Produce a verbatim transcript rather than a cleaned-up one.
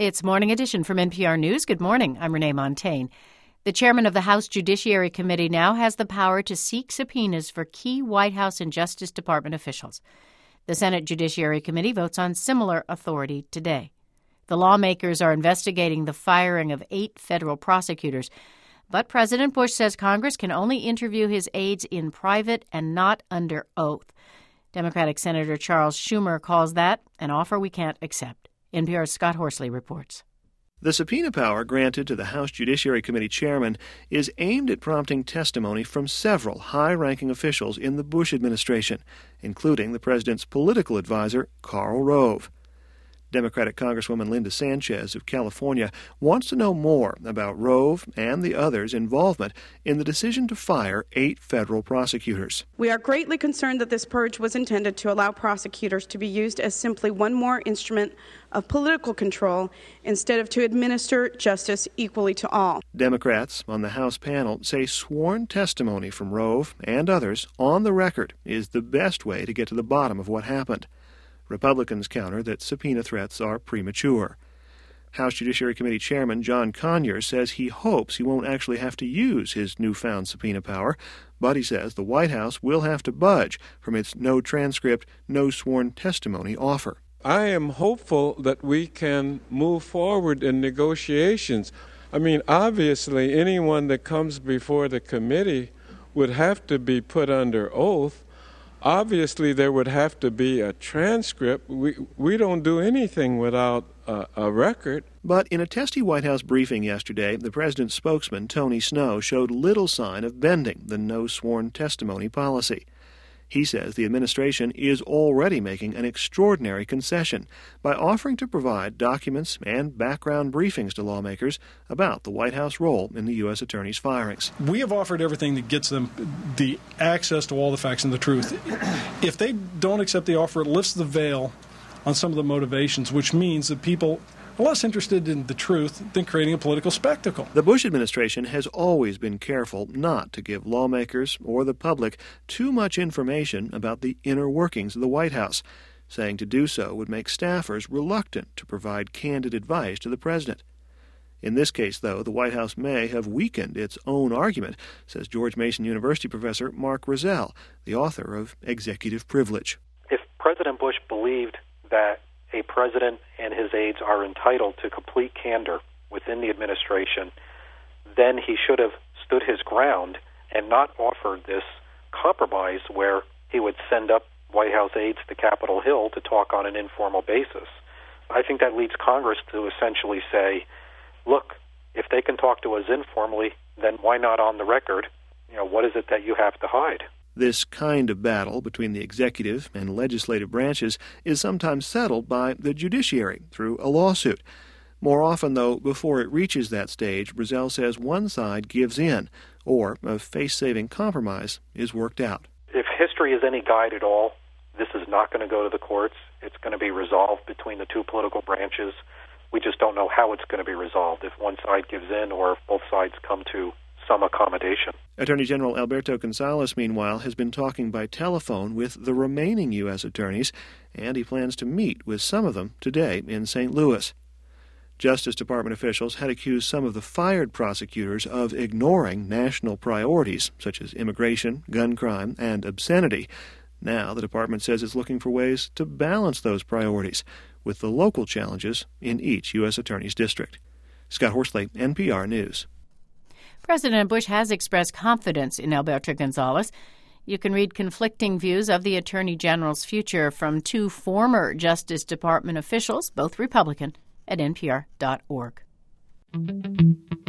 It's Morning Edition from N P R News. Good morning. I'm Renee Montaigne. The chairman of the House Judiciary Committee now has the power to seek subpoenas for key White House and Justice Department officials. The Senate Judiciary Committee votes on similar authority today. The lawmakers are investigating the firing of eight federal prosecutors, but President Bush says Congress can only interview his aides in private and not under oath. Democratic Senator Charles Schumer calls that an offer we can't accept. N P R's Scott Horsley reports. The subpoena power granted to the House Judiciary Committee chairman is aimed at prompting testimony from several high-ranking officials in the Bush administration, including the president's political advisor, Karl Rove. Democratic Congresswoman Linda Sanchez of California wants to know more about Rove and the others' involvement in the decision to fire eight federal prosecutors. We are greatly concerned that this purge was intended to allow prosecutors to be used as simply one more instrument of political control instead of to administer justice equally to all. Democrats on the House panel say sworn testimony from Rove and others on the record is the best way to get to the bottom of what happened. Republicans counter that subpoena threats are premature. House Judiciary Committee Chairman John Conyers says he hopes he won't actually have to use his newfound subpoena power, but he says the White House will have to budge from its no transcript, no sworn testimony offer. I am hopeful that we can move forward in negotiations. I mean, obviously, anyone that comes before the committee would have to be put under oath. Obviously, there would have to be a transcript. We we don't do anything without a, a record. But in a testy White House briefing yesterday, the president's spokesman, Tony Snow, showed little sign of bending the no sworn testimony policy. He says the administration is already making an extraordinary concession by offering to provide documents and background briefings to lawmakers about the White House role in the U S attorney's firings. We have offered everything that gets them the access to all the facts and the truth. If they don't accept the offer, it lifts the veil on some of the motivations, which means that people are less interested in the truth than creating a political spectacle. The Bush administration has always been careful not to give lawmakers or the public too much information about the inner workings of the White House, saying to do so would make staffers reluctant to provide candid advice to the president. In this case, though, the White House may have weakened its own argument, says George Mason University professor Mark Rozell, the author of Executive Privilege. If President Bush believed that a president and his aides are entitled to complete candor within the administration, then he should have stood his ground and not offered this compromise where he would send up White House aides to Capitol Hill to talk on an informal basis. I think that leads Congress to essentially say, look, if they can talk to us informally, then why not on the record? You know, what is it that you have to hide? This kind of battle between the executive and legislative branches is sometimes settled by the judiciary through a lawsuit. More often, though, before it reaches that stage, Rozell says one side gives in, or a face-saving compromise is worked out. If history is any guide at all, this is not going to go to the courts. It's going to be resolved between the two political branches. We just don't know how it's going to be resolved, if one side gives in or if both sides come to some accommodation. Attorney General Alberto Gonzales, meanwhile, has been talking by telephone with the remaining U S attorneys, and he plans to meet with some of them today in Saint Louis. Justice Department officials had accused some of the fired prosecutors of ignoring national priorities, such as immigration, gun crime, and obscenity. Now the department says it's looking for ways to balance those priorities with the local challenges in each U S attorney's district. Scott Horsley, N P R News. President Bush has expressed confidence in Alberto Gonzales. You can read conflicting views of the Attorney General's future from two former Justice Department officials, both Republican, at N P R dot org.